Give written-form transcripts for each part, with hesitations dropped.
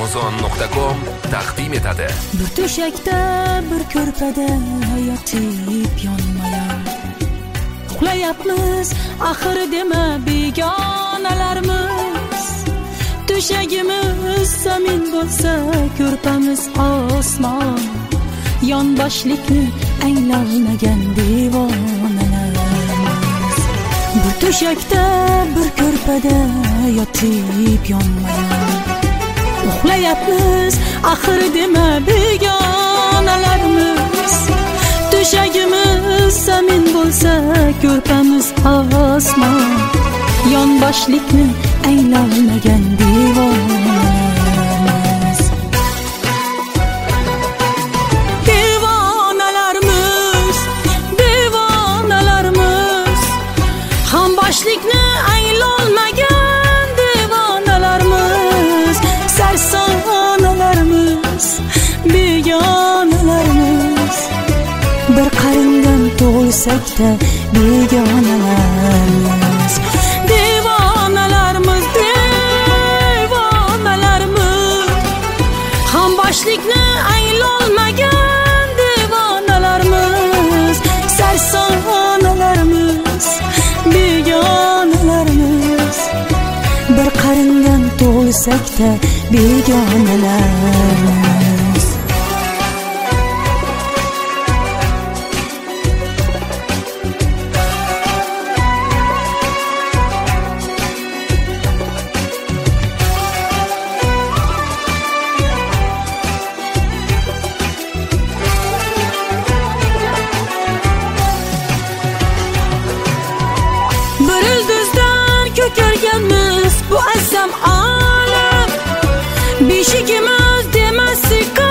Amazon.com taqdim etadi. Bir to'shakda, bir ko'rpada yotib yonmayan uxlayapmiz, axir dema begonalarmiz. To'shagimiz zamin bo'lsa, ko'rpamiz osmon. Yonboshlikni anglolmagan devonalarmiz. Bir to'shakda, bir ko'rpada yotib yonmayan uxlayapmiz, axir dema begonalarmiz. To'shagimiz zamin bo'lsa, ko'rpamiz osmon. Yonboshlikni anglolmagan devonalarmiz. Devonalarmiz, devonalarmiz. Hamboshlikni anglolmagan devonalarmiz. Sarsonalarmiz, begonalarmiz. Bir qarindan tug'ilsak-da begonalarmiz. Devonalarmiz, devonalarmiz. Hamboshlikni anglolmagan devonalarmiz. Sarsonalarmiz, begonalarmiz. Bir qarindan tug'ilsak-da begonalarmiz. Bir ildizdan ko'karganmiz bu azam olam. Beshigimiz demasika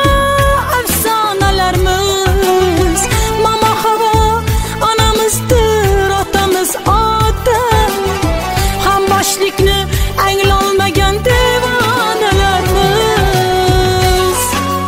afsonalarimiz. Mama havo onamizdir, otamiz ota. Hamboshlikni anglolmagan devonalarimiz.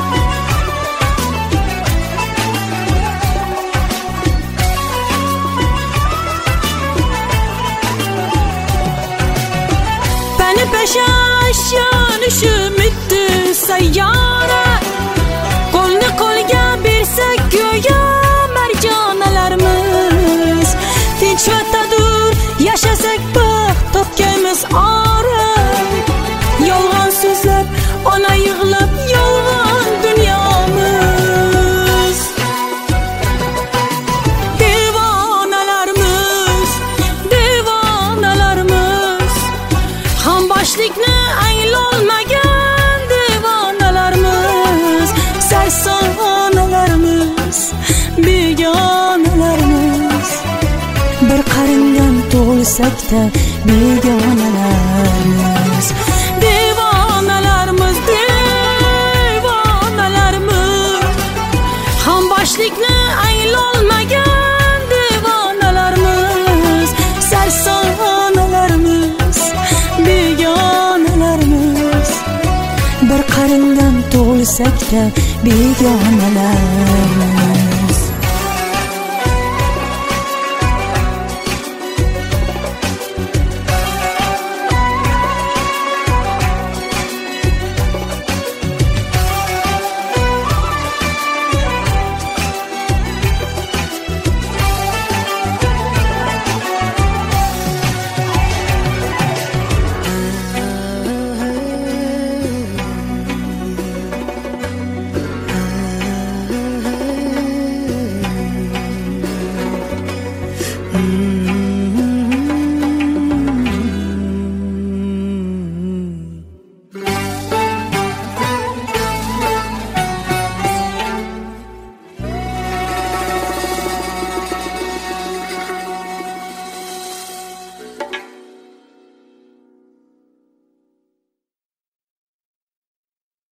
Beni peşaş yanışım itti sayyara. Qo'lni qo'lga bersak go'yo marjonalarimiz. Tinch va tadur yashasak baxt topganmiz ora. Yolg'on so'zlab ona yig'lab yolg'on dunyomiz. Devonalarimiz, devonalarimiz. Hamboshlikni anglolmagan devonalarimiz. Sarsonalarimiz, begonalarimiz. Bir qarindan tug'ilsak-da begonalarimiz. Devonalarimiz, devonalarimiz. Hamboshlikni anglolmagan devonalarimiz. Sarsonalarimiz, begonalarimiz. Bir qarindan tug'ilsak-da begonalarimiz.